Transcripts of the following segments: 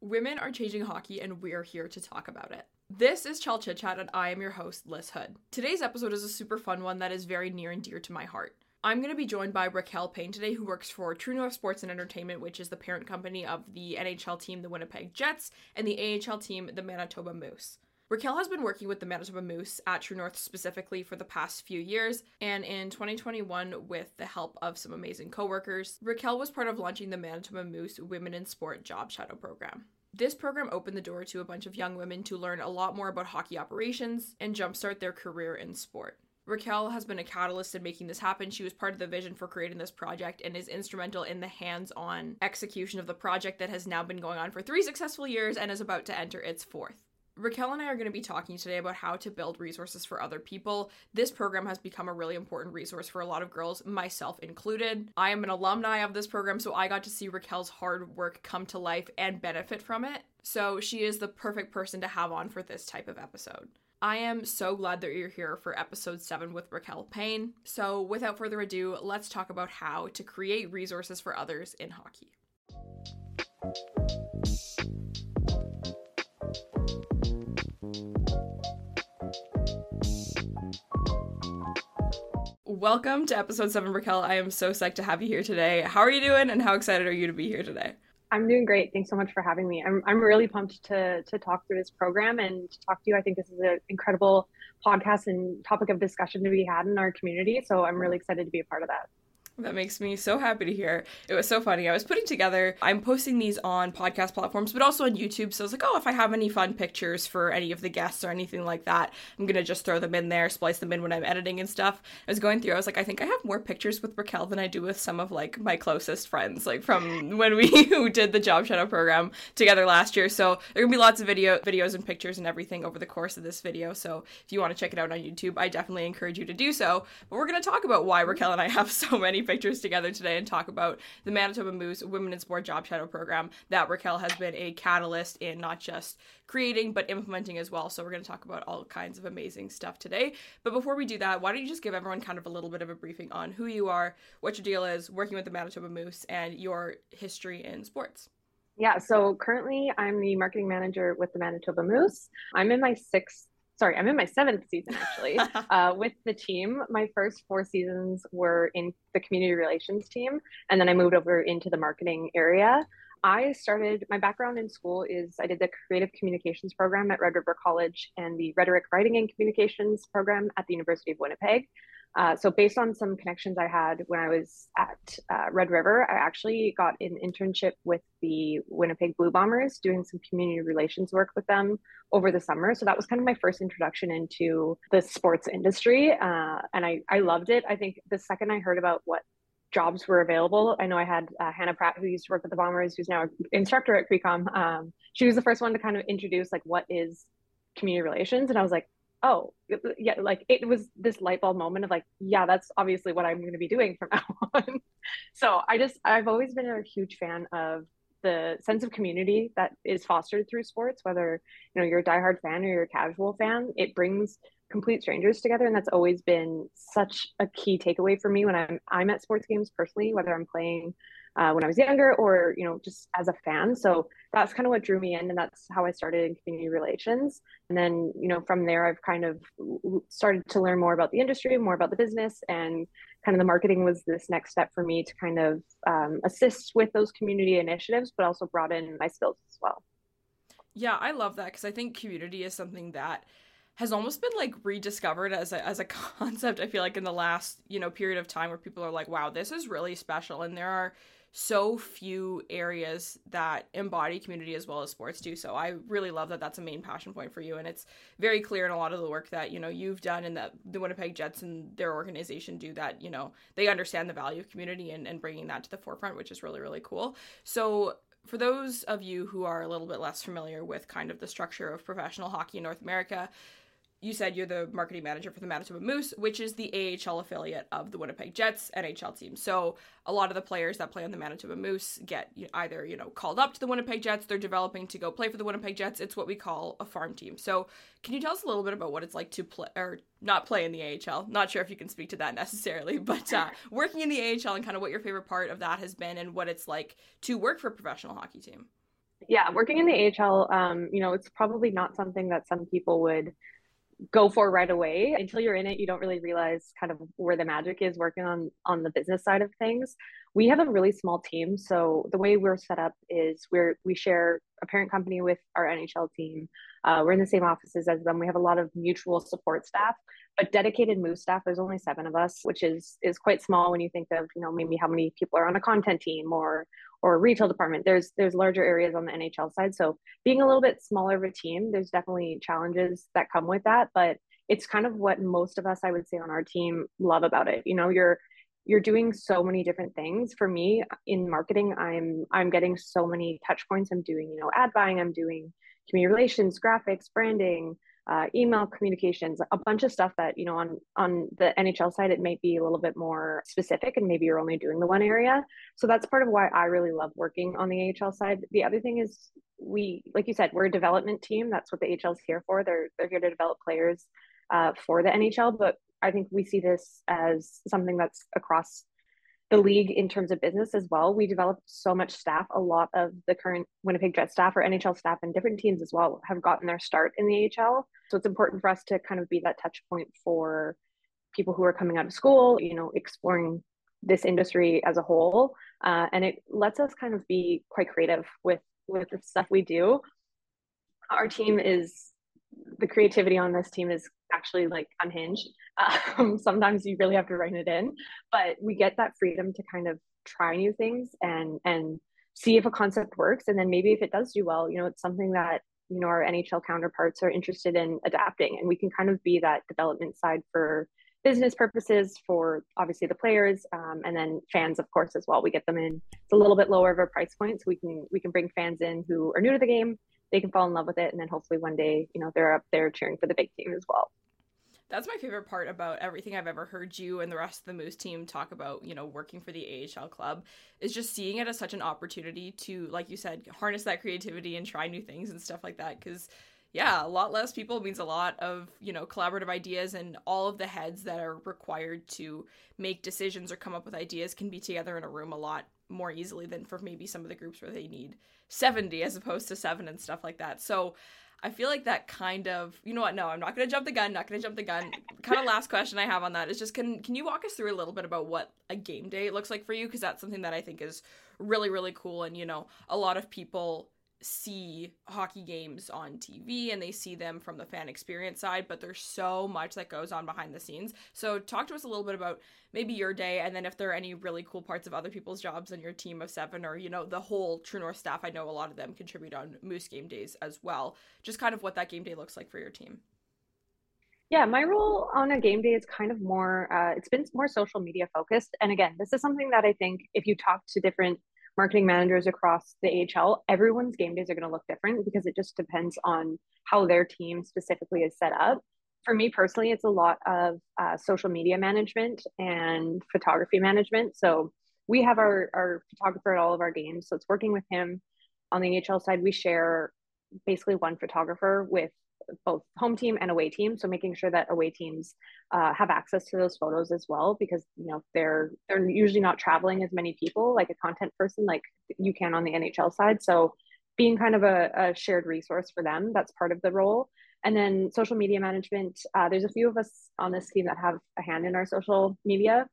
Women are changing hockey, and we're here to talk about it. This is Chell Chit Chat, and I am your host, Liz Hood. Today's episode is a super fun one that is very near and dear to my heart. I'm going to be joined by Raquel Payne today, who works for True North Sports and Entertainment, which is the parent company of the NHL team, the Winnipeg Jets, and the AHL team, the Manitoba Moose. Raquel has been working with the Manitoba Moose at True North specifically for the past few years, and in 2021, with the help of some amazing coworkers, Raquel was part of launching the Manitoba Moose Women in Sport Job Shadow Program. This program opened the door to a bunch of young women to learn a lot more about hockey operations and jumpstart their career in sport. Raquel has been a catalyst in making this happen. She was part of the vision for creating this project and is instrumental in the hands-on execution of the project that has now been going on for 3 successful years and is about to enter its 4th. Raquel and I are going to be talking today about how to build resources for other people. This program has become a really important resource for a lot of girls, myself included. I am an alumni of this program, so I got to see Raquel's hard work come to life and benefit from it. So she is the perfect person to have on for this type of episode. I am so glad that you're here for episode 7 with Raquel Payne. So without further ado, let's talk about how to create resources for others in hockey. Welcome to episode 7, Raquel. I am so psyched to have you here today. How are you doing, and how excited are you to be here today? I'm doing great. Thanks so much for having me. I'm really pumped to talk through this program and to talk to you. I think this is an incredible podcast and topic of discussion to be had in our community. So I'm really excited to be a part of that. That makes me so happy to hear. It was so funny. I was putting together, I'm posting these on podcast platforms, but also on YouTube. So I was like, oh, if I have any fun pictures for any of the guests or anything like that, I'm going to just throw them in there, splice them in when I'm editing and stuff. I was going through, I was like, I think I have more pictures with Raquel than I do with some of like my closest friends, like from when we did the Job Shadow program together last year. So there are going to be lots of videos and pictures and everything over the course of this video. So if you want to check it out on YouTube, I definitely encourage you to do so. But we're going to talk about why Raquel and I have so many pictures together today and talk about the Manitoba Moose Women in Sport Job Shadow program that Raquel has been a catalyst in not just creating but implementing as well. So we're going to talk about all kinds of amazing stuff today. But before we do that, why don't you just give everyone kind of a little bit of a briefing on who you are, what your deal is, working with the Manitoba Moose, and your history in sports. Yeah, so currently I'm the marketing manager with the Manitoba Moose. I'm in my 7th season, actually, with the team. My first 4 seasons were in the community relations team, and then I moved over into the marketing area. My background in school is I did the creative communications program at Red River College and the rhetoric, writing, and communications program at the University of Winnipeg. So based on some connections I had when I was at Red River, I actually got an internship with the Winnipeg Blue Bombers, doing some community relations work with them over the summer. So that was kind of my first introduction into the sports industry. And I loved it. I think the second I heard about what jobs were available, I know I had Hannah Pratt, who used to work with the Bombers, who's now an instructor at CreCom. She was the first one to kind of introduce like what is community relations. And I was like, oh, yeah, like it was this light bulb moment of like, yeah, that's obviously what I'm going to be doing from now on. So I've always been a huge fan of the sense of community that is fostered through sports, whether, you're a diehard fan or you're a casual fan. It brings complete strangers together. And that's always been such a key takeaway for me when I'm at sports games personally, whether I'm playing when I was younger or, just as a fan. So that's kind of what drew me in. And that's how I started in community relations. And then, from there, I've kind of started to learn more about the industry, more about the business, and kind of the marketing was this next step for me to kind of assist with those community initiatives, but also brought in my skills as well. Yeah, I love that because I think community is something that has almost been like rediscovered as a concept. I feel like in the last, period of time where people are like, wow, this is really special. And there are so few areas that embody community as well as sports do. So I really love that that's a main passion point for you. And it's very clear in a lot of the work that, you've done and that the Winnipeg Jets and their organization do that, they understand the value of community and bringing that to the forefront, which is really, really cool. So for those of you who are a little bit less familiar with kind of the structure of professional hockey in North America, you said you're the marketing manager for the Manitoba Moose, which is the AHL affiliate of the Winnipeg Jets NHL team. So a lot of the players that play on the Manitoba Moose get either, called up to the Winnipeg Jets, they're developing to go play for the Winnipeg Jets. It's what we call a farm team. So can you tell us a little bit about what it's like to play, or not play in the AHL? Not sure if you can speak to that necessarily, but working in the AHL and kind of what your favorite part of that has been and what it's like to work for a professional hockey team. Yeah, working in the AHL, it's probably not something that some people would go for right away. Until you're in it, you don't really realize kind of where the magic is working on the business side of things. We have a really small team, so the way we're set up is we share a parent company with our NHL team. We're in the same offices as them. We have a lot of mutual support staff, but dedicated Moose staff. There's only 7 of us, which is quite small when you think of maybe how many people are on a content team or a retail department. There's larger areas on the NHL side, so being a little bit smaller of a team, there's definitely challenges that come with that, but it's kind of what most of us, I would say, on our team love about it. You're doing so many different things. For me in marketing, I'm getting so many touch points. I'm doing, ad buying, I'm doing community relations, graphics, branding, email communications, a bunch of stuff that on the NHL side it may be a little bit more specific, and maybe you're only doing the one area. So that's part of why I really love working on the AHL side. The other thing is like you said, we're a development team. That's what the AHL is here for. They're here to develop players for the NHL, but I think we see this as something that's across the league in terms of business as well. We developed so much staff. A lot of the current Winnipeg Jets staff or NHL staff and different teams as well have gotten their start in the AHL. So it's important for us to kind of be that touch point for people who are coming out of school, exploring this industry as a whole. And it lets us kind of be quite creative with the stuff we do. Our team is the creativity on this team is actually like unhinged. Sometimes you really have to rein it in, but we get that freedom to kind of try new things and see if a concept works, and then maybe if it does do well, it's something that our NHL counterparts are interested in adapting, and we can kind of be that development side for business purposes for obviously the players, and then fans of course as well. We get them in. It's a little bit lower of a price point, so we can bring fans in who are new to the game. They can fall in love with it, and then hopefully one day they're up there cheering for the big team as well. That's my favorite part about everything I've ever heard you and the rest of the Moose team talk about, working for the AHL club, is just seeing it as such an opportunity to, like you said, harness that creativity and try new things and stuff like that. Because, yeah, a lot less people means a lot of, collaborative ideas, and all of the heads that are required to make decisions or come up with ideas can be together in a room a lot more easily than for maybe some of the groups where they need 70 as opposed to 7 and stuff like that. So I feel like that kind of, you know what, no, I'm not going to jump the gun. Kind of last question I have on that is just, can you walk us through a little bit about what a game day looks like for you? Because that's something that I think is really, really cool. And, a lot of people see hockey games on TV and they see them from the fan experience side, but there's so much that goes on behind the scenes. So talk to us a little bit about maybe your day, and then if there are any really cool parts of other people's jobs in your team of 7, or the whole True North staff. I know a lot of them contribute on Moose game days as well. Just kind of what that game day looks like for your team. Yeah, my role on a game day is kind of more, it's been more social media focused. And again, this is something that I think if you talk to different marketing managers across the AHL, everyone's game days are going to look different because it just depends on how their team specifically is set up. For me personally, it's a lot of social media management and photography management. So we have our photographer at all of our games. So it's working with him. On the AHL side, we share basically one photographer with both home team and away team. So making sure that away teams have access to those photos as well, because they're usually not traveling as many people like a content person like you can on the NHL side. So being kind of a shared resource for them, that's part of the role. And then social media management. There's a few of us on this team that have a hand in our social media.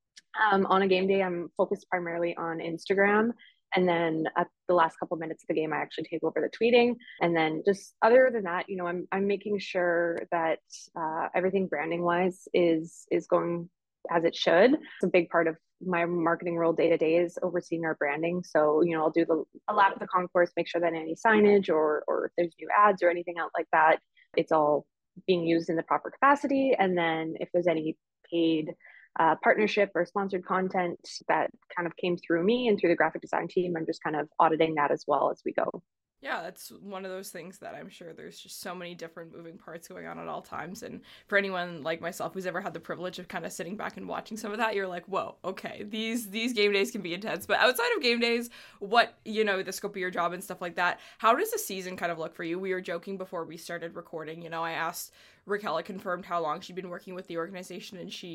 On a game day, I'm focused primarily on Instagram. And then at the last couple of minutes of the game, I actually take over the tweeting. And then just other than that, I'm making sure that everything branding wise is going as it should. It's a big part of my marketing role day to day is overseeing our branding. So, I'll do a lap of the concourse, make sure that any signage or if there's new ads or anything out like that, it's all being used in the proper capacity. And then if there's any paid partnership or sponsored content that kind of came through me and through the graphic design team, I'm just kind of auditing that as well as we go. Yeah, that's one of those things that I'm sure there's just so many different moving parts going on at all times. And for anyone like myself who's ever had the privilege of kind of sitting back and watching some of that, you're like, whoa, okay, these game days can be intense. But outside of game days, what, the scope of your job and stuff like that, how does the season kind of look for you? We were joking before we started recording, I asked Raquel, I confirmed how long she'd been working with the organization, and she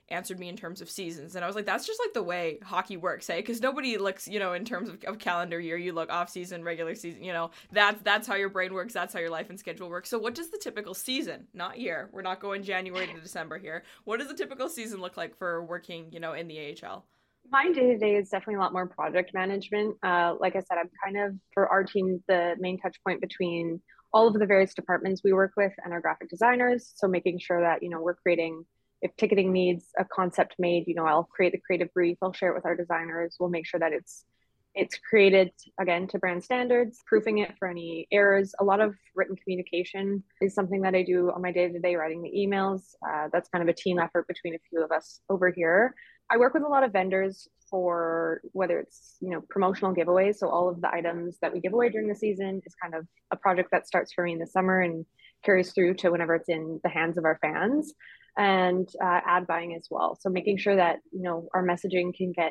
answered me in terms of seasons. And I was like, that's just like the way hockey works, hey? Because nobody looks, you know, in terms of calendar year, you look off season, regular season, you know, that's how your brain works. That's how your life and schedule works. So what does the typical season, not year, we're not going January to December here. What does a typical season look like for working, you know, in the AHL? My day to day is definitely a lot more project management. Like I said, I'm kind of, for our team, the main touch point between all of the various departments we work with and our graphic designers. So making sure that, you know, we're creating, if ticketing needs a concept made, you know, I'll create the creative brief, I'll share it with our designers. We'll make sure that it's created again to brand standards, proofing it for any errors. A lot of written communication is something that I do on my day to day, writing the emails. That's kind of a team effort between a few of us over here. I work with a lot of vendors for whether it's, you know, promotional giveaways. So all of the items that we give away during the season is kind of a project that starts for me in the summer and carries through to whenever it's in the hands of our fans, and ad buying as well. So making sure that, you know, our messaging can get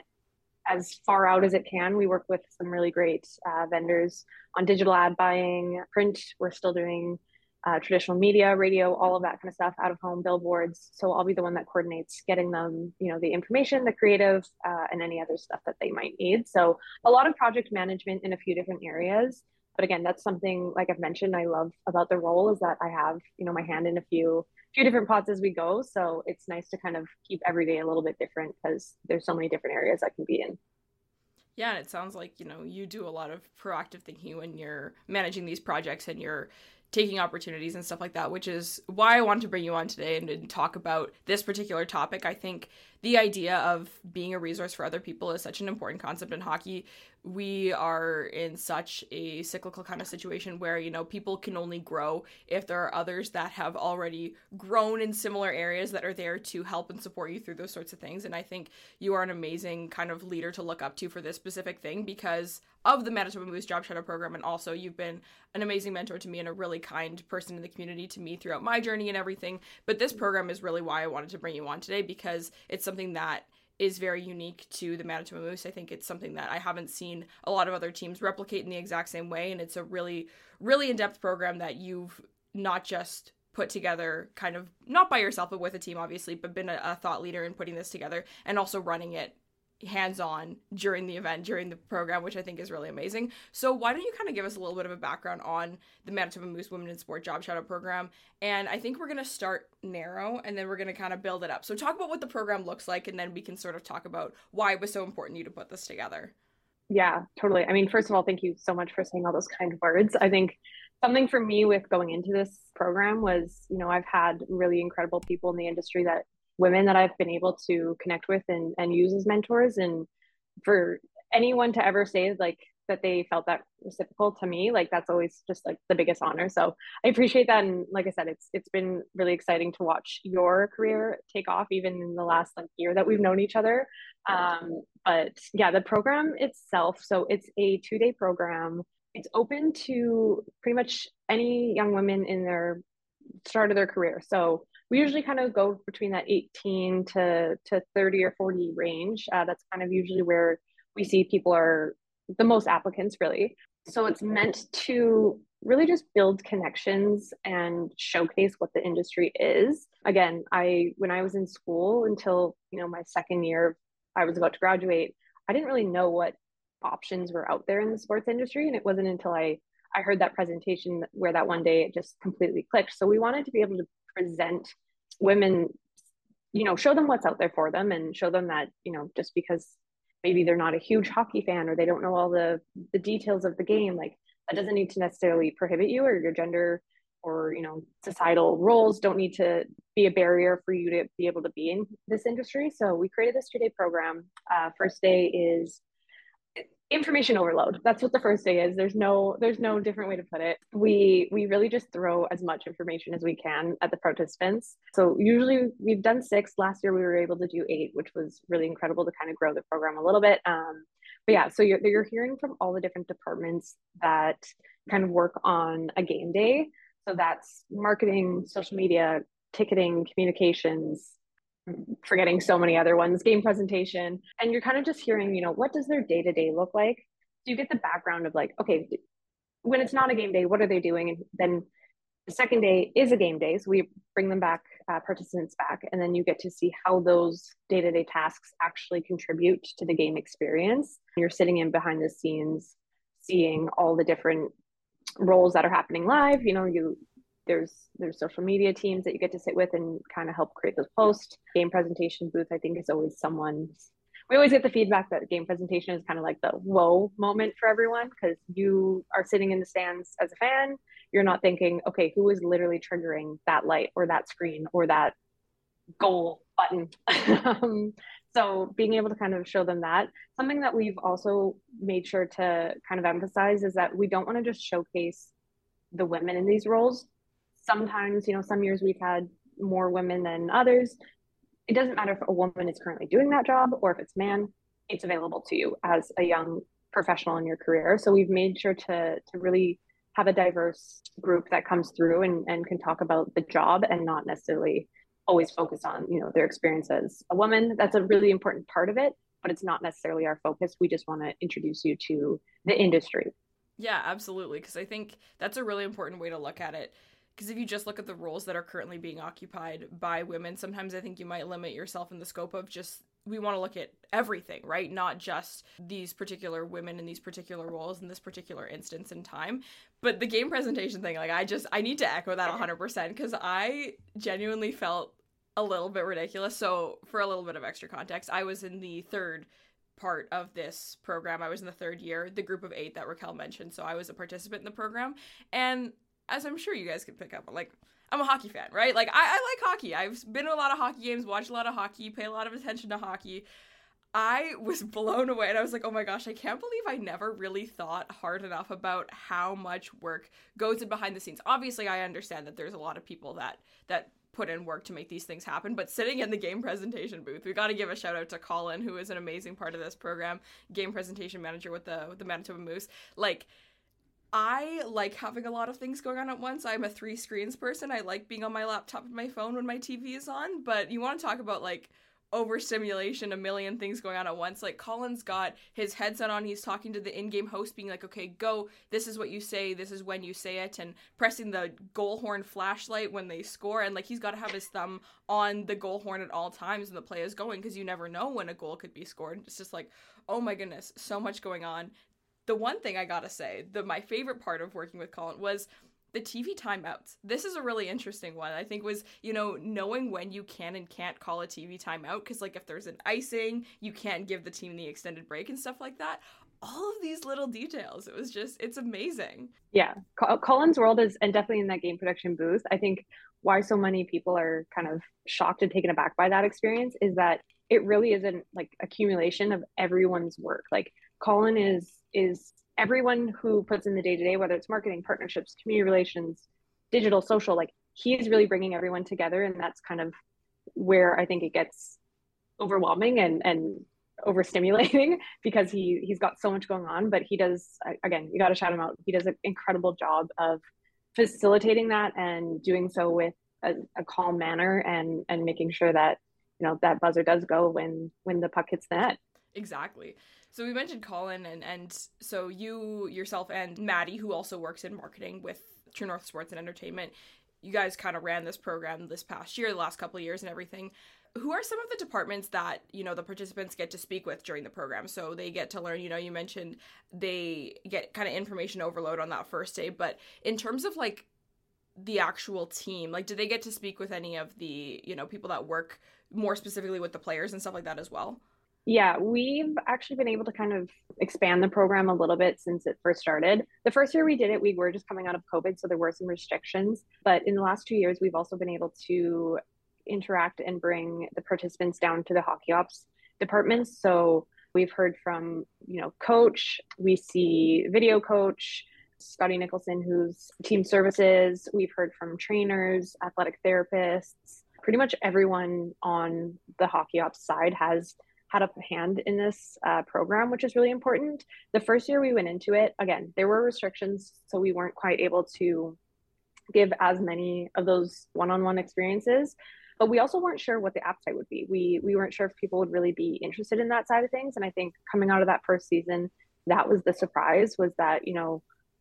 as far out as it can. We work with some really great vendors on digital ad buying, print. We're still doing traditional media, radio, all of that kind of stuff, out of home, billboards. So I'll be the one that coordinates getting them, you know, the information, the creative, and any other stuff that they might need. So a lot of project management in a few different areas. But again, that's something, like I've mentioned, I love about the role is that I have, you know, my hand in a few different pots as we go. So it's nice to kind of keep every day a little bit different because there's so many different areas I can be in. Yeah, and it sounds like, you know, you do a lot of proactive thinking when you're managing these projects and you're taking opportunities and stuff like that, which is why I wanted to bring you on today and talk about this particular topic. I think the idea of being a resource for other people is such an important concept in hockey. We are in such a cyclical kind of situation where, you know, people can only grow if there are others that have already grown in similar areas that are there to help and support you through those sorts of things. And I think you are an amazing kind of leader to look up to for this specific thing because of the Manitoba Moose Job Shadow program. And also you've been an amazing mentor to me and a really kind person in the community to me throughout my journey and everything. But this program is really why I wanted to bring you on today, because it's something that is very unique to the Manitoba Moose. I think it's something that I haven't seen a lot of other teams replicate in the exact same way. And it's a really, really in-depth program that you've not just put together kind of not by yourself, but with a team, obviously, but been a thought leader in putting this together and also running it hands-on during the event, during the program, which I think is really amazing. So why don't you kind of give us a little bit of a background on the Manitoba Moose Women in Sport Job Shadow program? And I think we're going to start narrow and then we're going to kind of build it up. So talk about what the program looks like and then we can sort of talk about why it was so important to you to put this together. Yeah, totally. I mean, first of all, thank you so much for saying all those kind words. I think something for me with going into this program was, you know, I've had really incredible people in the industry, that women that I've been able to connect with and use as mentors. And for anyone to ever say like that they felt that reciprocal to me, like that's always just like the biggest honor. So I appreciate that. And like I said, it's been really exciting to watch your career take off even in the last like year that we've known each other. But yeah, the program itself, so it's a 2-day program. It's open to pretty much any young women in their start of their career. So we usually kind of go between that 18 to 30 or 40 range. That's kind of usually where we see people are the most applicants, really. So it's meant to really just build connections and showcase what the industry is. Again, when I was in school until, you know, my second year, I was about to graduate, I didn't really know what options were out there in the sports industry. And it wasn't until I heard that presentation where that one day it just completely clicked. So we wanted to be able to present women, you know, show them what's out there for them and show them that, you know, just because maybe they're not a huge hockey fan or they don't know all the details of the game, like that doesn't need to necessarily prohibit you, or your gender or, you know, societal roles don't need to be a barrier for you to be able to be in this industry. So we created this 2-day program. First day is information overload. That's what the first day is. There's no different way to put it. We really just throw as much information as we can at the participants. So usually we've done 6. Last year we were able to do 8, which was really incredible to kind of grow the program a little bit. But yeah, so you're hearing from all the different departments that kind of work on a game day. So that's marketing, social media, ticketing, communications, forgetting so many other ones, game presentation. And you're kind of just hearing, you know, what does their day-to-day look like? So you get the background of like, okay, when it's not a game day, what are they doing? And then The second day is a game day. So we bring them back, participants back, and then you get to see how those day-to-day tasks actually contribute to the game experience. You're sitting in behind the scenes, seeing all the different roles that are happening live. There's social media teams that you get to sit with and kind of help create those posts. Game presentation booth, I think, is always someone's. We always get the feedback that game presentation is kind of like the whoa moment for everyone, because you are sitting in the stands as a fan. You're not thinking, okay, who is literally triggering that light or that screen or that goal button? So being able to kind of show them that. Something that we've also made sure to kind of emphasize is that we don't want to just showcase the women in these roles. Sometimes, some years we've had more women than others. It doesn't matter if a woman is currently doing that job or if it's man, it's available to you as a young professional in your career. So we've made sure to really have a diverse group that comes through and can talk about the job and not necessarily always focus on, their experience as a woman. That's a really important part of it, but it's not necessarily our focus. We just want to introduce you to the industry. Yeah, absolutely. Because I think that's a really important way to look at it. Because if you just look at the roles that are currently being occupied by women, sometimes I think you might limit yourself in the scope of just, we want to look at everything, right? Not just these particular women in these particular roles in this particular instance in time. But the game presentation thing, like I need to echo that 100% because I genuinely felt a little bit ridiculous. So for a little bit of extra context, I was in the third part of this program. I was in the third year, the group of 8 that Raquel mentioned. So I was a participant in the program. And as I'm sure you guys can pick up, I'm a hockey fan, right? Like, I like hockey. I've been to a lot of hockey games, watched a lot of hockey, pay a lot of attention to hockey. I was blown away, and I was like, oh my gosh, I can't believe I never really thought hard enough about how much work goes in behind the scenes. Obviously, I understand that there's a lot of people that put in work to make these things happen, but sitting in the game presentation booth, we got to give a shout out to Colin, who is an amazing part of this program, game presentation manager with the Manitoba Moose. I like having a lot of things going on at once. I'm a 3 screens person. I like being on my laptop and my phone when my TV is on, but you want to talk about overstimulation, a million things going on at once. Colin's got his headset on, he's talking to the in-game host being like, okay, go, this is what you say, this is when you say it, and pressing the goal horn flashlight when they score, and he's got to have his thumb on the goal horn at all times when the play is going, because you never know when a goal could be scored. It's just oh my goodness, so much going on. The one thing I gotta say, my favorite part of working with Colin was the TV timeouts. This is a really interesting one, I think, was, knowing when you can and can't call a TV timeout, because, if there's an icing, you can't give the team the extended break and stuff like that. All of these little details, it's amazing. Yeah, Colin's world is, and definitely in that game production booth, I think why so many people are kind of shocked and taken aback by that experience is that it really isn't accumulation of everyone's work. Colin is everyone who puts in the day-to-day, whether it's marketing, partnerships, community relations, digital, social, he is really bringing everyone together. And that's kind of where I think it gets overwhelming and overstimulating because he's got so much going on, but he does, again, you got to shout him out. He does an incredible job of facilitating that and doing so with a calm manner and making sure that, that buzzer does go when the puck hits the net. Exactly. So we mentioned Colin, and so you, yourself, and Maddie, who also works in marketing with True North Sports and Entertainment, you guys kind of ran this program this past year, the last couple of years and everything. Who are some of the departments that, the participants get to speak with during the program? So they get to learn, you mentioned they get kind of information overload on that first day, but in terms of the actual team, do they get to speak with any of the, people that work more specifically with the players and stuff like that as well? Yeah, we've actually been able to kind of expand the program a little bit since it first started. The first year we did it, we were just coming out of COVID, so there were some restrictions. But in the last 2 years, we've also been able to interact and bring the participants down to the hockey ops departments. So we've heard from, coach, we see video coach, Scotty Nicholson, who's team services. We've heard from trainers, athletic therapists. Pretty much everyone on the hockey ops side has had a hand in this program, which is really important. The first year we went into it, again, there were restrictions, so we weren't quite able to give as many of those one-on-one experiences, but we also weren't sure what the appetite would be. We weren't sure if people would really be interested in that side of things. And I think coming out of that first season, that was the surprise, was that,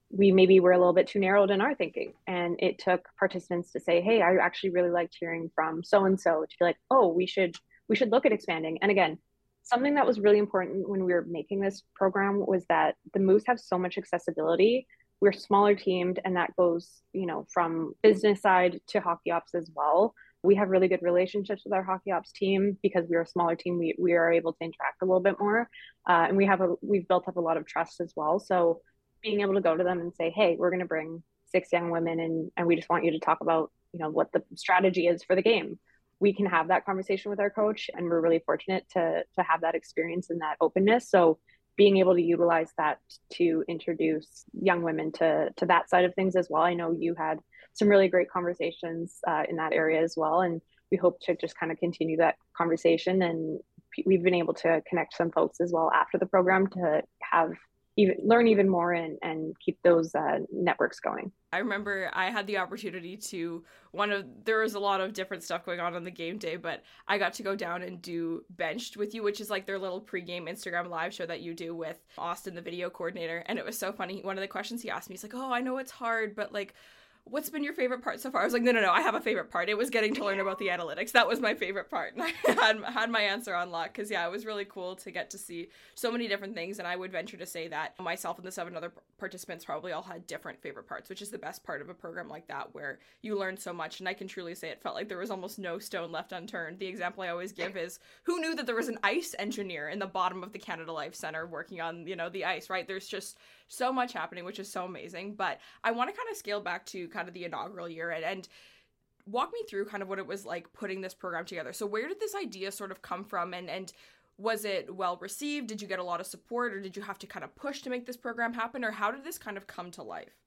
we maybe were a little bit too narrowed in our thinking. And it took participants to say, hey, I actually really liked hearing from so and so, to be like, oh, we should look at expanding. And again, something that was really important when we were making this program was that the Moose have so much accessibility. We're smaller teamed, and that goes, from business side to hockey ops as well. We have really good relationships with our hockey ops team because we're a smaller team. We are able to interact a little bit more, and we've built up a lot of trust as well. So being able to go to them and say, hey, we're going to bring 6 young women, and we just want you to talk about, what the strategy is for the game. We can have that conversation with our coach, and we're really fortunate to have that experience and that openness. So being able to utilize that to introduce young women to that side of things as well. I know you had some really great conversations in that area as well, and we hope to just kind of continue that conversation. And we've been able to connect some folks as well after the program to have learn even more and keep those networks going. I remember I had the opportunity to there was a lot of different stuff going on the game day, but I got to go down and do Benched with you, which is like their little pregame Instagram live show that you do with Austin, the video coordinator. And it was so funny. One of the questions he asked me, he's like, oh, I know it's hard, but like, what's been your favorite part so far? I was like, no, I have a favorite part. It was getting to learn about the analytics. That was my favorite part. And I had my answer on lock because, yeah, it was really cool to get to see so many different things. And I would venture to say that myself and the 7 other participants probably all had different favorite parts, which is the best part of a program like that where you learn so much. And I can truly say it felt like there was almost no stone left unturned. The example I always give is, who knew that there was an ice engineer in the bottom of the Canada Life Center working on, the ice, right? There's just so much happening, which is so amazing. But I want to kind of scale back to kind of the inaugural year and walk me through kind of what it was like putting this program together. So where did this idea sort of come from, and was it well received? Did you get a lot of support, or did you have to kind of push to make this program happen, or how did this kind of come to life?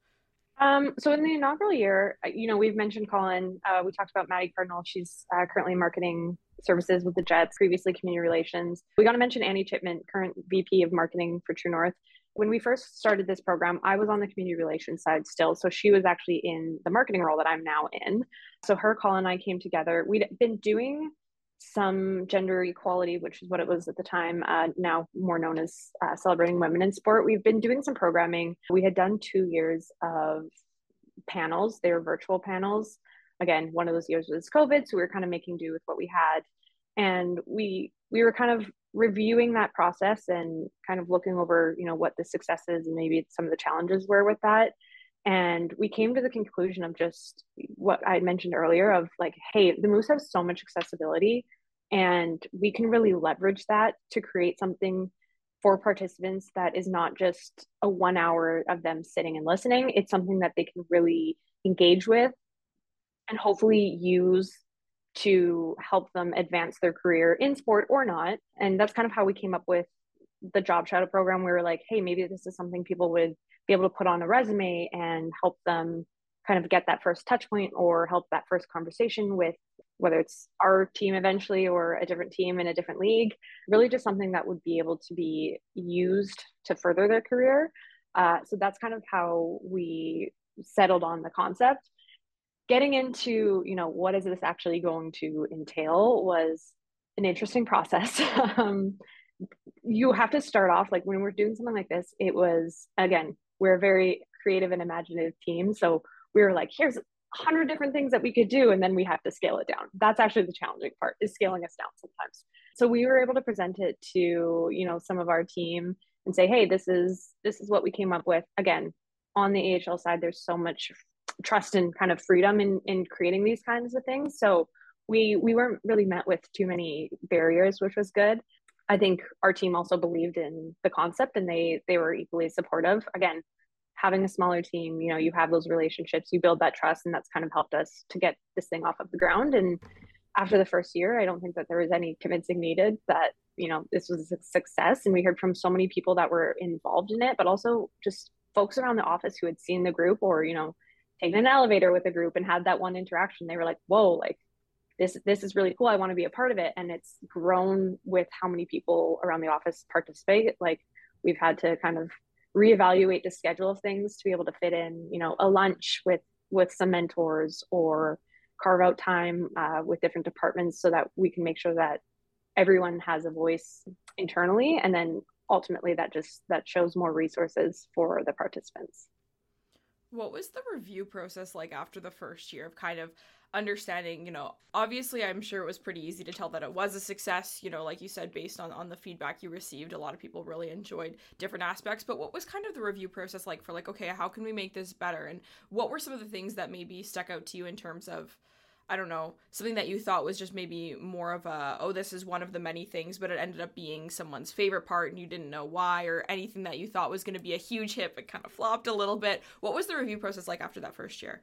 So in the inaugural year, we've mentioned Colin. We talked about Maddie Cardinal. She's currently in marketing services with the Jets, previously community relations. We got to mention Annie Chipman, current VP of marketing for True North. When we first started this program, I was on the community relations side still. So she was actually in the marketing role that I'm now in. So her, Colin, and I came together. We'd been doing some gender equality, which is what it was at the time, now more known as Celebrating Women in Sport. We've been doing some programming. We had done 2 years of panels. They were virtual panels. Again, one of those years was COVID, so we were kind of making do with what we had. And we were kind of reviewing that process and kind of looking over, what the successes and maybe some of the challenges were with that. And we came to the conclusion of just what I mentioned earlier of like, hey, the Moose have so much accessibility, and we can really leverage that to create something for participants that is not just a 1 hour of them sitting and listening. It's something that they can really engage with and hopefully use to help them advance their career in sport or not. And that's kind of how we came up with the Job Shadow program. We were like, hey, maybe this is something people would be able to put on a resume and help them kind of get that first touch point or help that first conversation with whether it's our team eventually or a different team in a different league. Really just something that would be able to be used to further their career. So that's kind of how we settled on the concept. Getting into, what is this actually going to entail was an interesting process. You have to start off, like when we're doing something like this, it was, again, we're a very creative and imaginative team. So we were like, here's 100 different things that we could do. And then we have to scale it down. That's actually the challenging part, is scaling us down sometimes. So we were able to present it to, some of our team and say, hey, this is what we came up with. Again, on the AHL side, there's so much trust and kind of freedom in creating these kinds of things. So we weren't really met with too many barriers, which was good. I think our team also believed in the concept, and they were equally supportive. Again, having a smaller team, you have those relationships, you build that trust, and that's kind of helped us to get this thing off of the ground. And after the first year, I don't think that there was any convincing needed that, this was a success. And we heard from so many people that were involved in it, but also just folks around the office who had seen the group or, taken an elevator with a group and had that one interaction. They were like, whoa, like this is really cool. I want to be a part of it. And it's grown with how many people around the office participate. Like we've had to kind of reevaluate the schedule of things to be able to fit in, a lunch with some mentors or carve out time with different departments so that we can make sure that everyone has a voice internally. And then ultimately that shows more resources for the participants. What was the review process like after the first year of kind of understanding, obviously I'm sure it was pretty easy to tell that it was a success, like you said, based on the feedback you received, a lot of people really enjoyed different aspects, but what was kind of the review process like for like, okay, how can we make this better? And what were some of the things that maybe stuck out to you in terms of, I don't know, something that you thought was just maybe more of a, oh, this is one of the many things, but it ended up being someone's favorite part and you didn't know why, or anything that you thought was going to be a huge hit but kind of flopped a little bit. What was the review process like after that first year?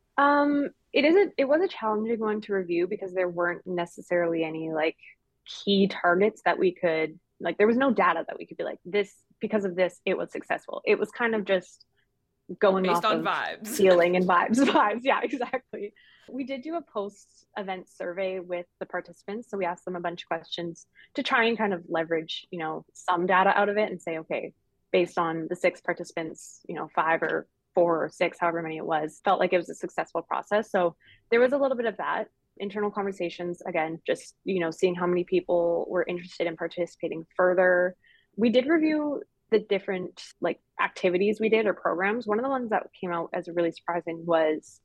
It was a challenging one to review because there weren't necessarily any like key targets that we could like there was no data that we could be like this because of this it was successful. It was kind of just going Based off on of vibes. feeling and vibes. Yeah, exactly. We did do a post event survey with the participants. So we asked them a bunch of questions to try and kind of leverage, some data out of it and say, okay, based on the six participants, five or four or six, however many it was, felt like it was a successful process. So there was a little bit of that. Internal conversations, again, just, seeing how many people were interested in participating further. We did review the different like activities we did or programs. One of the ones that came out as really surprising was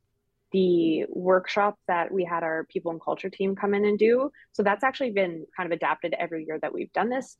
the workshop that we had our people and culture team come in and do. So that's actually been kind of adapted every year that we've done this.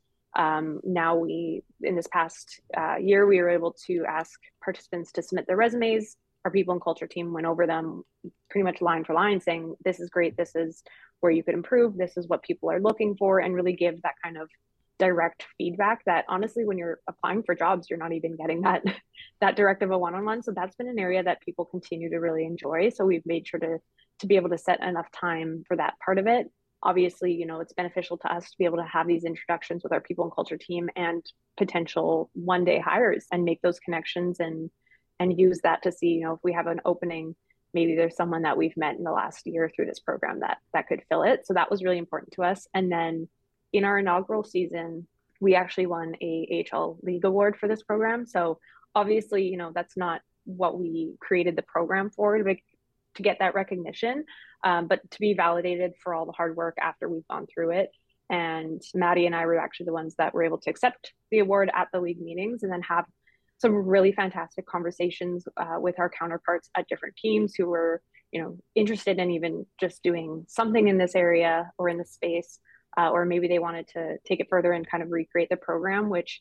Now in this past year, we were able to ask participants to submit their resumes. Our people and culture team went over them pretty much line for line saying, this is great. This is where you could improve. This is what people are looking for, and really give that kind of direct feedback that honestly, when you're applying for jobs, you're not even getting that direct of a one-on-one. So that's been an area that people continue to really enjoy. So we've made sure to be able to set enough time for that part of it. Obviously, it's beneficial to us to be able to have these introductions with our people and culture team and potential one day hires and make those connections and use that to see, if we have an opening, maybe there's someone that we've met in the last year through this program that could fill it. So that was really important to us. And then in our inaugural season, we actually won a AHL League Award for this program. So obviously, that's not what we created the program for, to get that recognition, but to be validated for all the hard work after we've gone through it. And Maddie and I were actually the ones that were able to accept the award at the league meetings and then have some really fantastic conversations with our counterparts at different teams who were, interested in even just doing something in this area or in this space. Or maybe they wanted to take it further and kind of recreate the program, which,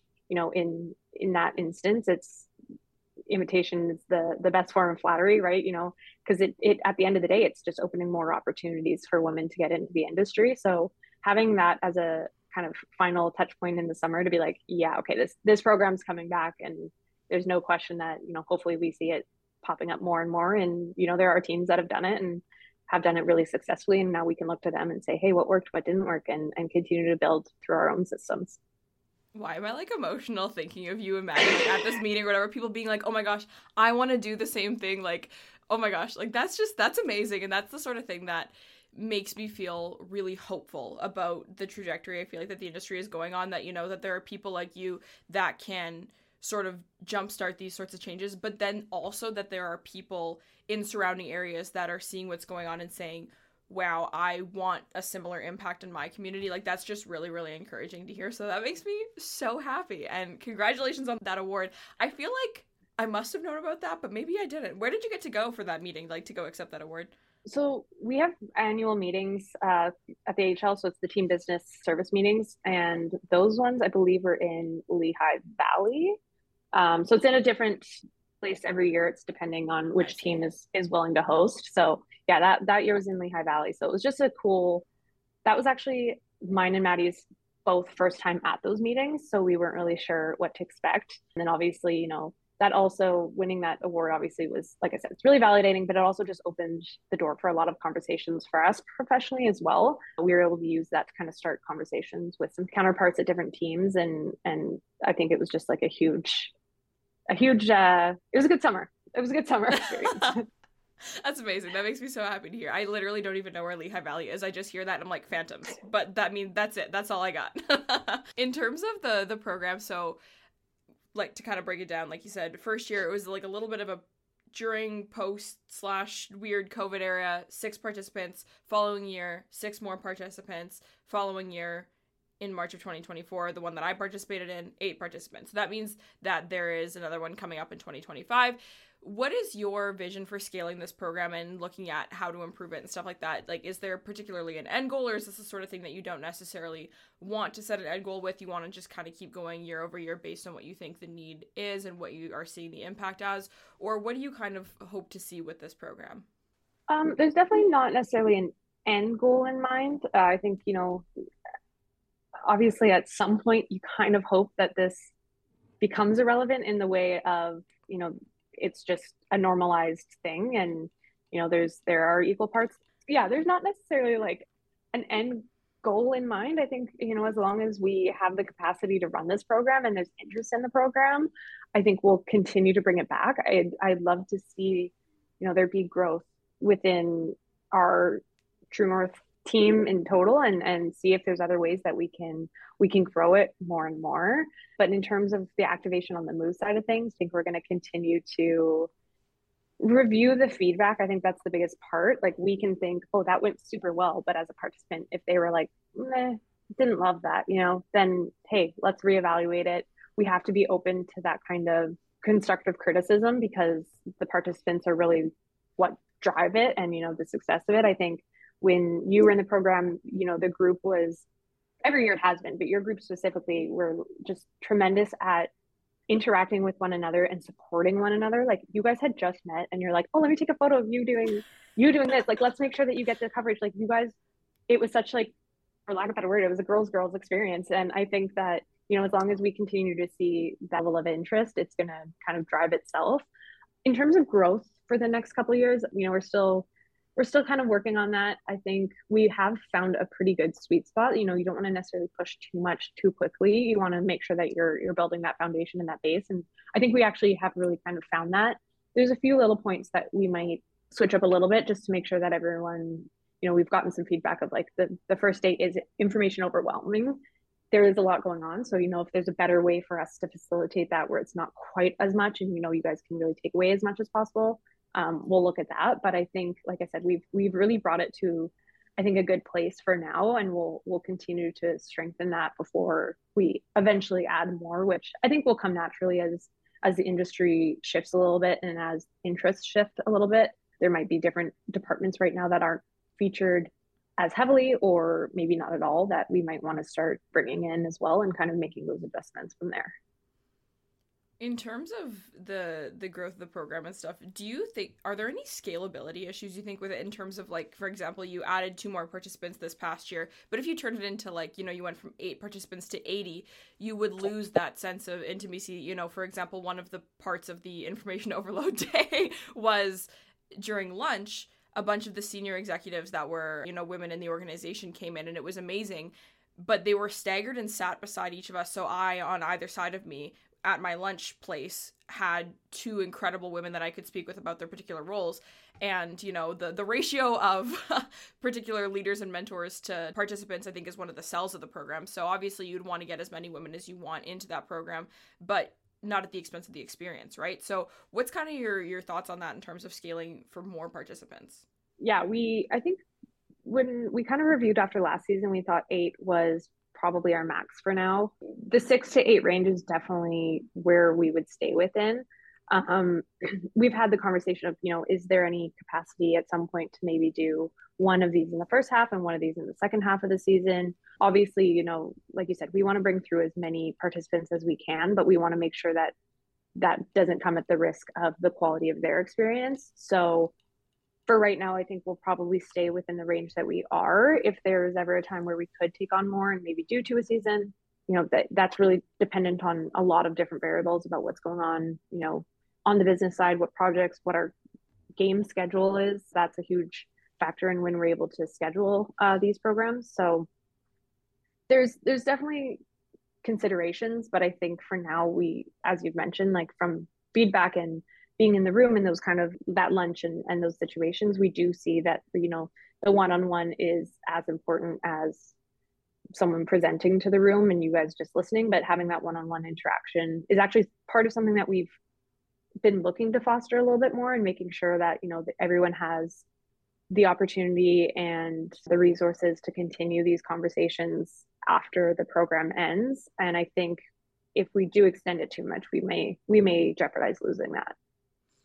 in that instance, it's imitation is the best form of flattery, right? Because it at the end of the day, it's just opening more opportunities for women to get into the industry. So having that as a kind of final touch point in the summer to be like, yeah, okay, this program's coming back, and there's no question that, hopefully we see it popping up more and more. And, there are teams that have done it and have done it really successfully. And now we can look to them and say, hey, what worked, what didn't work, and continue to build through our own systems. Why am I like emotional thinking of you imagining at this meeting or whatever, people being like, oh my gosh, I want to do the same thing. Like, oh my gosh, like that's amazing. And that's the sort of thing that makes me feel really hopeful about the trajectory I feel like that the industry is going on, that, that there are people like you that can sort of jumpstart these sorts of changes, but then also that there are people in surrounding areas that are seeing what's going on and saying, wow, I want a similar impact in my community. Like, that's just really, really encouraging to hear. So that makes me so happy. And congratulations on that award. I feel like I must have known about that, but maybe I didn't. Where did you get to go for that meeting, like to go accept that award? So we have annual meetings at the AHL. So it's the team business service meetings. And those ones, I believe, are in Lehigh Valley. So it's in a different place every year. It's depending on which team is willing to host. So yeah, that year was in Lehigh Valley. So it was just that was actually mine and Maddie's both first time at those meetings. So we weren't really sure what to expect. And then obviously, that also winning that award obviously was, like I said, it's really validating, but it also just opened the door for a lot of conversations for us professionally as well. We were able to use that to kind of start conversations with some counterparts at different teams. And I think it was just like a huge, it was a good summer. It was a good summer experience. That's amazing. That makes me so happy to hear. I literally don't even know where Lehigh Valley is. I just hear that and I'm like, phantoms. But that's it. That's all I got. In terms of the program, so like to kind of break it down, like you said, first year it was like a little bit of a during post / weird COVID era, 6 participants. Following year, 6 more participants. Following year, in March of 2024, the one that I participated in, 8 participants. So that means that there is another one coming up in 2025. What is your vision for scaling this program and looking at how to improve it and stuff like that? Like, is there particularly an end goal, or is this the sort of thing that you don't necessarily want to set an end goal with? You want to just kind of keep going year over year based on what you think the need is and what you are seeing the impact as? Or what do you kind of hope to see with this program? There's definitely not necessarily an end goal in mind. I think, obviously at some point you kind of hope that this becomes irrelevant in the way of, it's just a normalized thing, and there are equal parts. Yeah, there's not necessarily like an end goal in mind. I think, as long as we have the capacity to run this program and there's interest in the program, I think we'll continue to bring it back. I'd love to see, there be growth within our True North team in total, and see if there's other ways that we can grow it more and more. But in terms of the activation on the Moose side of things, I think we're going to continue to review the feedback. I think that's the biggest part. Like, we can think, oh, that went super well, but as a participant, if they were like, meh, didn't love that, then hey, let's reevaluate it. We have to be open to that kind of constructive criticism, because the participants are really what drive it, and the success of it. I think when you were in the program, the group was, every year it has been, but your group specifically were just tremendous at interacting with one another and supporting one another. Like, you guys had just met and you're like, oh, let me take a photo of you doing this. Like, let's make sure that you get the coverage. Like, you guys, it was such, like, for lack of a better word, it was a girls experience. And I think that, as long as we continue to see that level of interest, it's going to kind of drive itself. In terms of growth for the next couple of years, we're still kind of working on that. I think we have found a pretty good sweet spot. You don't want to necessarily push too much too quickly. You want to make sure that you're building that foundation and that base. And I think we actually have really kind of found that. There's a few little points that we might switch up a little bit, just to make sure that everyone, we've gotten some feedback of, like, the first date is information overwhelming. There is a lot going on. So, if there's a better way for us to facilitate that, where it's not quite as much, and, you guys can really take away as much as possible, we'll look at that. But I think, like I said, we've really brought it to, I think, a good place for now, and we'll continue to strengthen that before we eventually add more, which I think will come naturally as the industry shifts a little bit, and as interests shift a little bit. There might be different departments right now that aren't featured as heavily, or maybe not at all, that we might want to start bringing in as well, and kind of making those adjustments from there. In terms of the growth of the program and stuff, do you think, are there any scalability issues you think with it, in terms of, like, for example, you added 2 more participants this past year, but if you turned it into, like, you went from 8 participants to 80, you would lose that sense of intimacy. For example, one of the parts of the information overload day was during lunch, a bunch of the senior executives that were, women in the organization came in, and it was amazing, but they were staggered and sat beside each of us. So I, on either side of me, at my lunch place, had 2 incredible women that I could speak with about their particular roles. And, the ratio of particular leaders and mentors to participants, I think, is one of the sells of the program. So obviously you'd want to get as many women as you want into that program, but not at the expense of the experience, right? So what's kind of your thoughts on that in terms of scaling for more participants? Yeah, I think when we kind of reviewed after last season, we thought 8 was probably our max for now. The 6 to 8 range is definitely where we would stay within. We've had the conversation of, is there any capacity at some point to maybe do one of these in the first half and one of these in the second half of the season? Obviously, like you said, we want to bring through as many participants as we can, but we want to make sure that that doesn't come at the risk of the quality of their experience. So for right now, I think we'll probably stay within the range that we are. If there's ever a time where we could take on more and maybe do 2 a season, that's really dependent on a lot of different variables about what's going on the business side, what projects, what our game schedule is. That's a huge factor in when we're able to schedule these programs. So there's definitely considerations, but I think for now, we, as you've mentioned, like, from feedback and being in the room and those kind of that lunch and those situations, we do see that, the one-on-one is as important as someone presenting to the room and you guys just listening. But having that one-on-one interaction is actually part of something that we've been looking to foster a little bit more, and making sure that, that everyone has the opportunity and the resources to continue these conversations after the program ends. And I think if we do extend it too much, we may jeopardize losing that.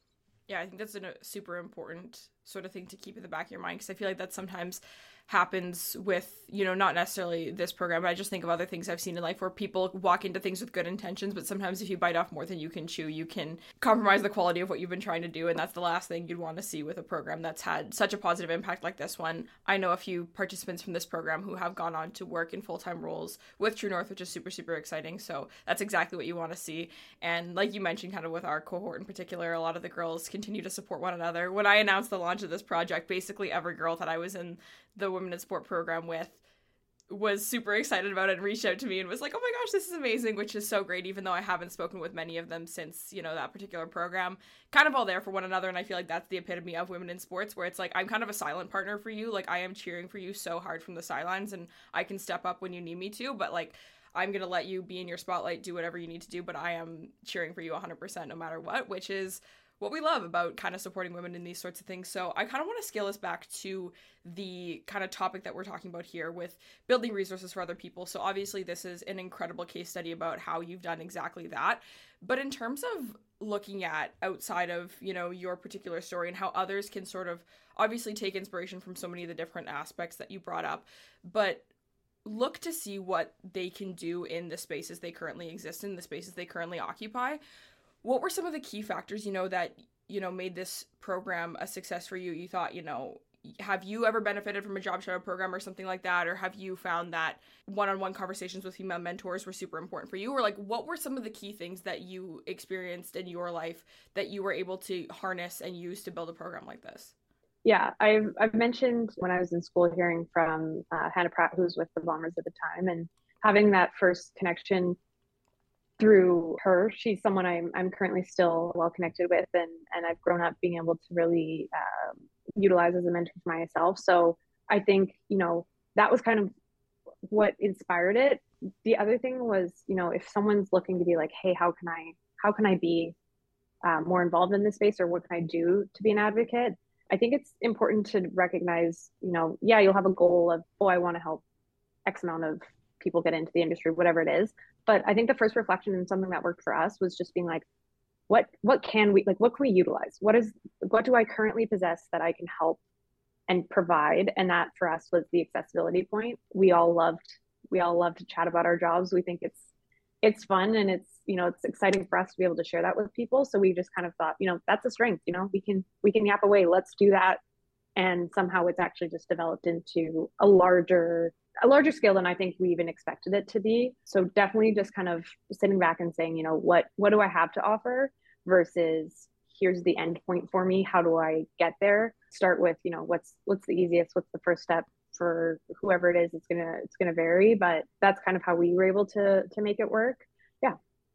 Yeah, I think that's a super important sort of thing to keep in the back of your mind, because I feel like that sometimes happens with, not necessarily this program, but I just think of other things I've seen in life where people walk into things with good intentions, but sometimes if you bite off more than you can chew, you can compromise the quality of what you've been trying to do, and that's the last thing you'd want to see with a program that's had such a positive impact like this one. I know a few participants from this program who have gone on to work in full-time roles with True North, which is super, super exciting, so that's exactly what you want to see. And like you mentioned, kind of with our cohort in particular, a lot of the girls continue to support one another. When I announced the launch of this project, basically every girl that I was in the Women in Sport program with was super excited about it and reached out to me and was like, oh my gosh, this is amazing, which is so great, even though I haven't spoken with many of them since, that particular program. Kind of all there for one another, and I feel like that's the epitome of women in sports, where it's like, I'm kind of a silent partner for you. Like, I am cheering for you so hard from the sidelines, and I can step up when you need me to, but like, I'm going to let you be in your spotlight, do whatever you need to do, but I am cheering for you 100% no matter what, which is what we love about kind of supporting women in these sorts of things. So I kind of want to scale us back to the kind of topic that we're talking about here with building resources for other people. So obviously this is an incredible case study about how you've done exactly that. But in terms of looking at outside of, your particular story and how others can sort of obviously take inspiration from so many of the different aspects that you brought up, but look to see what they can do in the spaces they currently exist in, the spaces they currently occupy. What were some of the key factors, that, made this program a success for you? You thought, have you ever benefited from a job shadow program or something like that? Or have you found that one-on-one conversations with female mentors were super important for you? Or like, what were some of the key things that you experienced in your life that you were able to harness and use to build a program like this? Yeah, I've mentioned when I was in school hearing from Hannah Pratt, who was with the Bombers at the time, and having that first connection through her. She's someone I'm currently still well connected with, and I've grown up being able to really utilize as a mentor for myself. So I think that was kind of what inspired it. The other thing was, if someone's looking to be like, hey, how can I be more involved in this space, or what can I do to be an advocate? I think it's important to recognize, yeah, you'll have a goal of, oh, I want to help X amount of people get into the industry, whatever it is. But I think the first reflection and something that worked for us was just being like, what can we utilize? What do I currently possess that I can help and provide? And that for us was the accessibility point. We all love to chat about our jobs. We think it's fun, and it's exciting for us to be able to share that with people. So we just kind of thought, that's a strength, we can yap away, let's do that. And somehow it's actually just developed into a larger scale than I think we even expected it to be. So definitely just kind of sitting back and saying, what do I have to offer versus here's the end point for me. How do I get there? Start with, what's the easiest, what's the first step for whoever it is. It's gonna vary, but that's kind of how we were able to make it work. Yeah.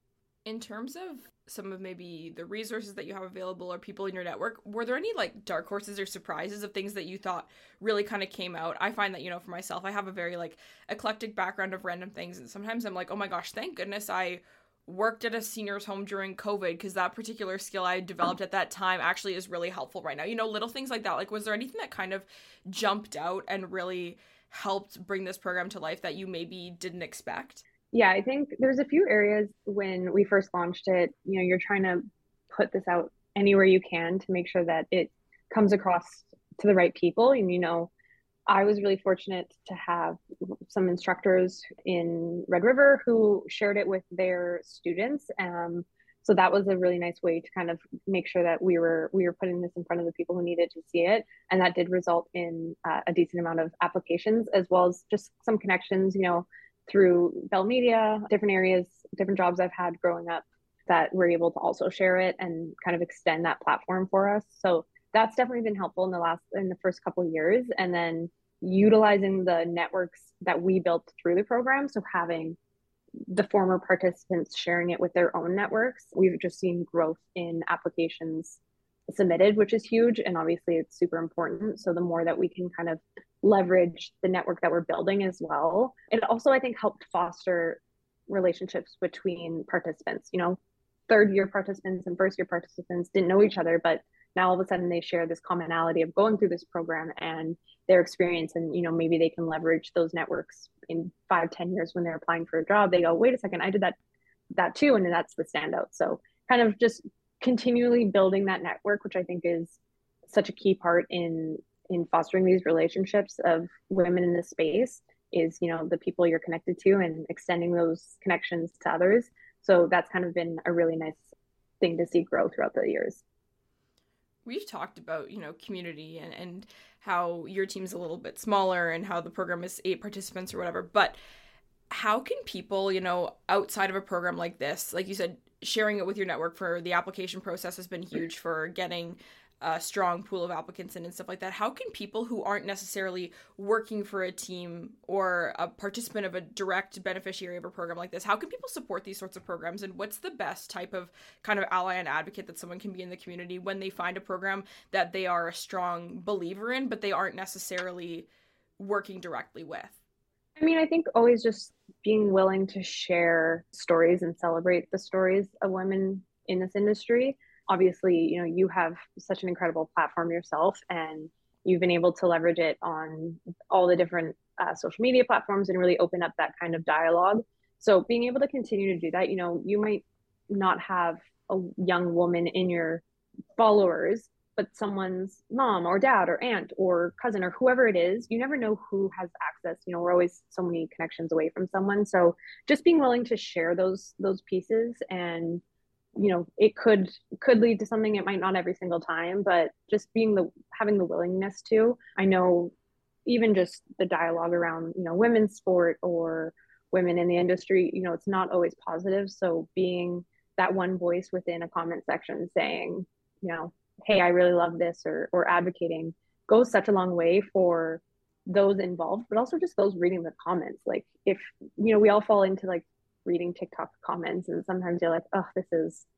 In terms of some of maybe the resources that you have available or people in your network, were there any like dark horses or surprises of things that you thought really kind of came out? I find that, for myself, I have a very like eclectic background of random things. And sometimes I'm like, oh my gosh, thank goodness I worked at a senior's home during COVID, because that particular skill I developed at that time actually is really helpful right now. Little things like that. Like, was there anything that kind of jumped out and really helped bring this program to life that you maybe didn't expect? Yeah, I think there's a few areas when we first launched it, you're trying to put this out anywhere you can to make sure that it comes across to the right people. And, I was really fortunate to have some instructors in Red River who shared it with their students. So that was a really nice way to kind of make sure that we were putting this in front of the people who needed to see it. And that did result in a decent amount of applications, as well as just some connections, through Bell Media, different areas, different jobs I've had growing up that were able to also share it and kind of extend that platform for us. So that's definitely been helpful in the first couple of years. And then utilizing the networks that we built through the program. So having the former participants sharing it with their own networks, we've just seen growth in applications submitted, which is huge. And obviously it's super important. So the more that we can kind of leverage the network that we're building as well. It also, I think, helped foster relationships between participants. Third year participants and first year participants didn't know each other, but now all of a sudden they share this commonality of going through this program and their experience. And, maybe they can leverage those networks in 5-10 years when they're applying for a job. They go, wait a second, I did that too. And that's the standout. So kind of just continually building that network, which I think is such a key part in fostering these relationships of women in this space, is, you know, the people you're connected to and extending those connections to others. So that's kind of been a really nice thing to see grow throughout the years. We've talked about, community and how your team's a little bit smaller and how the program is 8 participants or whatever. But how can people, outside of a program like this, like you said, sharing it with your network for the application process has been huge for getting a strong pool of applicants in and stuff like that. How can people who aren't necessarily working for a team or a participant of a direct beneficiary of a program like this, how can people support these sorts of programs? And what's the best type of kind of ally and advocate that someone can be in the community when they find a program that they are a strong believer in, but they aren't necessarily working directly with? I mean, I think always just being willing to share stories and celebrate the stories of women in this industry. Obviously, you have such an incredible platform yourself, and you've been able to leverage it on all the different social media platforms and really open up that kind of dialogue. So being able to continue to do that, you might not have a young woman in your followers, but someone's mom or dad or aunt or cousin or whoever it is, you never know who has access. We're always so many connections away from someone. So just being willing to share those pieces, and it could lead to something. It might not every single time, but just having the willingness to. I know even just the dialogue around women's sport or women in the industry, it's not always positive. So being that one voice within a comment section saying, hey, I really love this, or advocating, goes such a long way for those involved, but also just those reading the comments. Like, if we all fall into like reading TikTok comments, and sometimes you're like, oh, this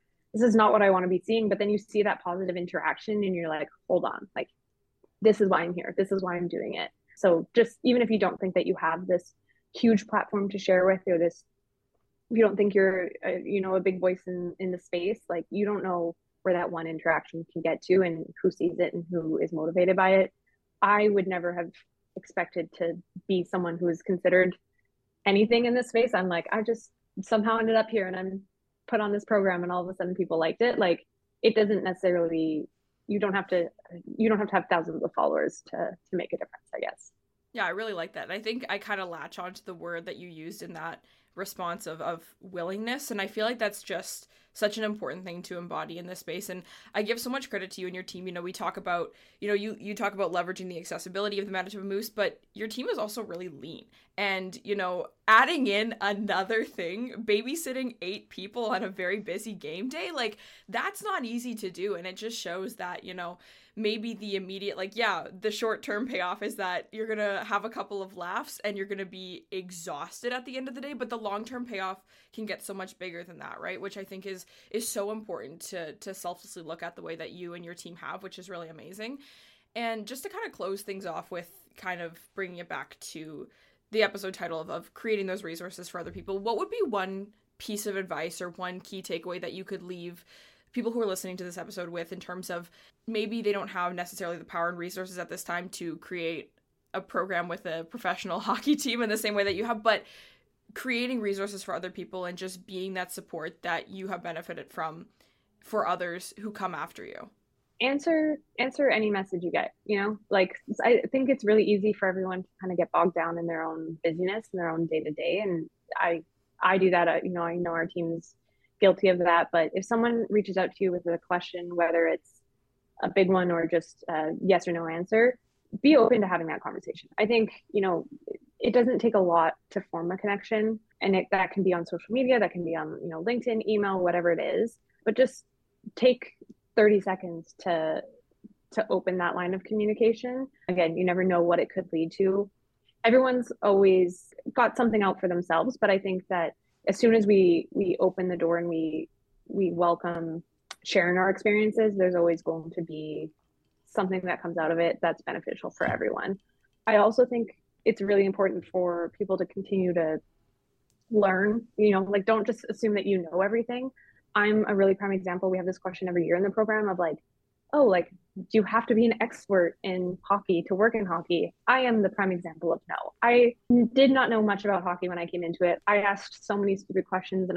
is not what I want to be seeing. But then you see that positive interaction and you're like, hold on, like, this is why I'm here. This is why I'm doing it. So just, even if you don't think that you have this huge platform to share with, or this, if you don't think you're a big voice in the space, like, you don't know where that one interaction can get to and who sees it and who is motivated by it. I would never have expected to be someone who is considered anything in this space. I'm like, I just somehow ended up here and I'm put on this program, and all of a sudden people liked it. Like, it doesn't necessarily, you don't have to have thousands of followers to make a difference, I guess. Yeah, I really like that. And I think I kind of latch onto the word that you used in that response of willingness. And I feel like that's just such an important thing to embody in this space. And I give so much credit to you and your team. We talk about, you talk about leveraging the accessibility of the Manitoba Moose, but your team is also really lean. And, adding in another thing, babysitting 8 people on a very busy game day, like, that's not easy to do. And it just shows that, maybe the immediate, the short-term payoff is that you're going to have a couple of laughs and you're going to be exhausted at the end of the day, but the long-term payoff can get so much bigger than that, right? Which I think is so important to selflessly look at the way that you and your team have, which is really amazing. And just to kind of close things off with kind of bringing it back to the episode title of creating those resources for other people, what would be one piece of advice or one key takeaway that you could leave people who are listening to this episode with, in terms of maybe they don't have necessarily the power and resources at this time to create a program with a professional hockey team in the same way that you have, but creating resources for other people and just being that support that you have benefited from for others who come after you? Answer any message you get. Like, I think it's really easy for everyone to kind of get bogged down in their own busyness and their own day to day, and I do that. I know our team's guilty of that. But if someone reaches out to you with a question, whether it's a big one or just a yes or no answer, be open to having that conversation. I think it doesn't take a lot to form a connection, and that can be on social media, that can be on LinkedIn, email, whatever it is. But just take 30 seconds to open that line of communication. Again, you never know what it could lead to. Everyone's always got something out for themselves, but I think that as soon as we open the door and we welcome sharing our experiences, there's always going to be something that comes out of it that's beneficial for everyone. I also think it's really important for people to continue to learn, like, don't just assume that you know everything. I'm a really prime example. We have this question every year in the program of like, oh, like, do you have to be an expert in hockey to work in hockey? I am the prime example of no. I did not know much about hockey when I came into it. I asked so many stupid questions, and I'm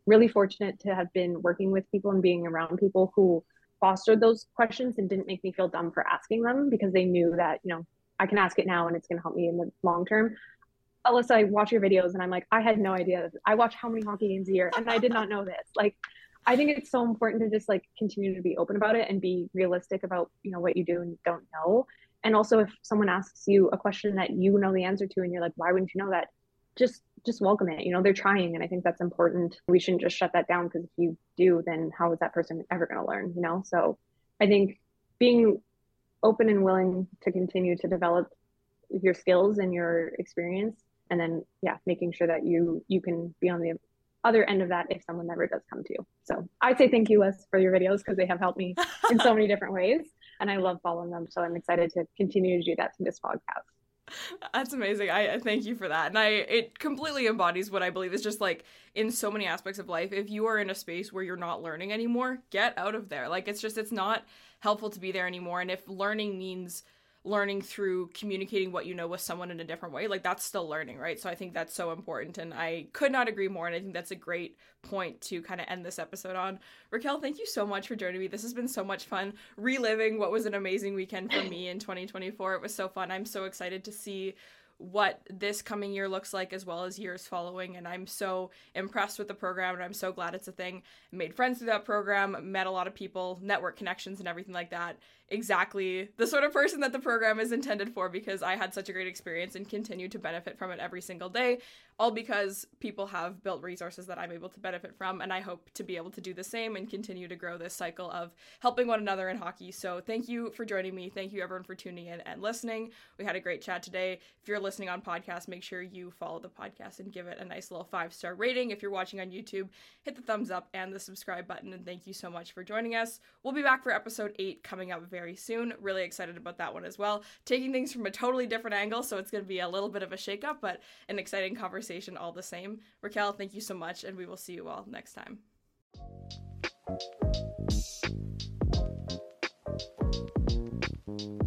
really fortunate to have been working with people and being around people who fostered those questions and didn't make me feel dumb for asking them, because they knew that, I can ask it now and it's going to help me in the long term. Alyssa, I watch your videos and I'm like, I had no idea. I watch how many hockey games a year and I did not know this. Like, I think it's so important to just like continue to be open about it and be realistic about, what you do and don't know. And also, if someone asks you a question that you know the answer to and you're like, why wouldn't you know that? Just welcome it. They're trying, and I think that's important. We shouldn't just shut that down, because if you do, then how is that person ever going to learn? So I think being open and willing to continue to develop your skills and your experience, and then making sure that you can be on the other end of that if someone never does come to you. So I say thank you, Liz, for your videos, because they have helped me in so many different ways, and I love following them. So I'm excited to continue to do that through this podcast. That's amazing. I thank you for that. And it completely embodies what I believe is just like in so many aspects of life. If you are in a space where you're not learning anymore, get out of there. Like, it's not helpful to be there anymore. And if learning means learning through communicating what you know with someone in a different way, like, that's still learning, right? So I think that's so important, and I could not agree more, and I think that's a great point to kind of end this episode on. Raquel, thank you so much for joining me. This has been so much fun, reliving what was an amazing weekend for me in 2024. It was so fun. I'm so excited to see what this coming year looks like, as well as years following, and I'm so impressed with the program, and I'm so glad it's a thing. I made friends through that program, met a lot of people, network connections and everything like that. Exactly the sort of person that the program is intended for, because I had such a great experience and continue to benefit from it every single day, all because people have built resources that I'm able to benefit from, and I hope to be able to do the same and continue to grow this cycle of helping one another in hockey. So thank you for joining me. Thank you everyone for tuning in and listening. We had a great chat today. If you're listening on podcast, make sure you follow the podcast and give it a nice little 5-star rating. If you're watching on YouTube, hit the thumbs up and the subscribe button, and thank you so much for joining us. We'll be back for episode 8 coming up very soon. Really excited about that one as well. Taking things from a totally different angle, so it's going to be a little bit of a shakeup, but an exciting conversation all the same. Raquel, thank you so much, and we will see you all next time.